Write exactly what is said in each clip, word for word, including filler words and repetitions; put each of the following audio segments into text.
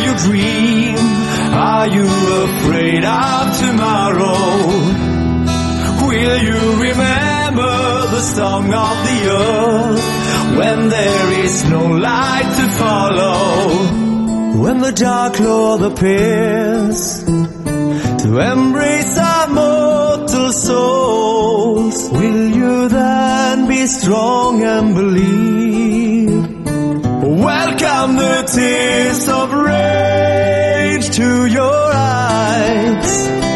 you dream? Are you afraid of tomorrow? Will you remember the song of the earth when there is no light to follow? When the dark Lord appears to embrace our mortal souls, will you then be strong and believe? Welcome the tears of rage to your eyes.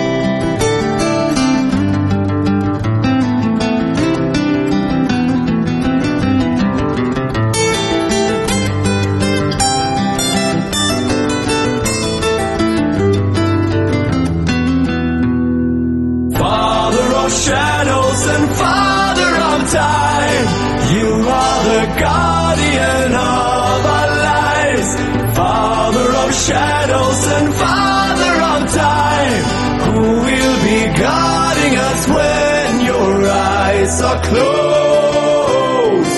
Shadows and Father of time, you are the guardian of our lives. Father of shadows and Father of time, who will be guarding us when your eyes are closed?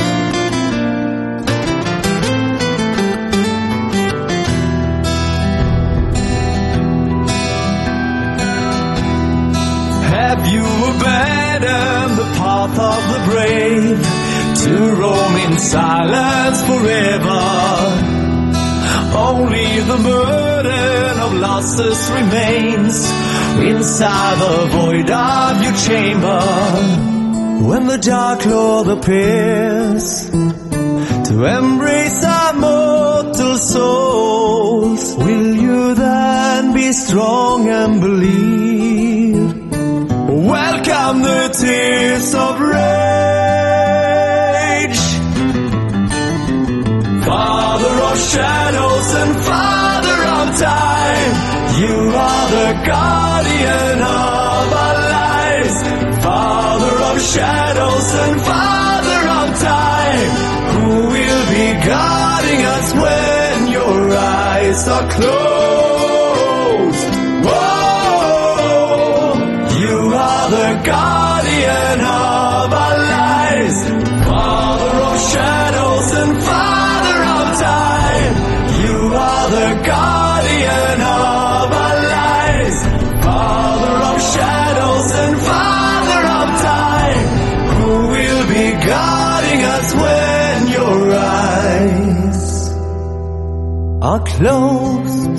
Have you abandoned the path of the brave to roam in silence forever? Only the burden of losses remains inside the void of your chamber. When the dark Lord appears to embrace our mortal souls, will you then be strong and believe? Welcome the tears of rage. Father of shadows and Father of time, you are the guardian of our lives. Father of shadows and Father of time, who will be guarding us when your eyes are closed? Whoa! You are the guardian of our lives. Father of shadows and Father of time, you are the guardian of our lives. Father of shadows and Father of time, who will be guarding us when your eyes are closed.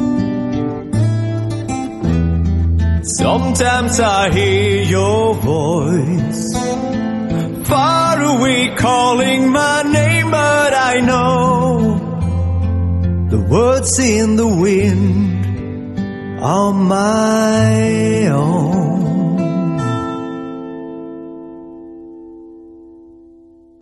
Sometimes I hear your voice far away calling my name, but I know the words in the wind are my own.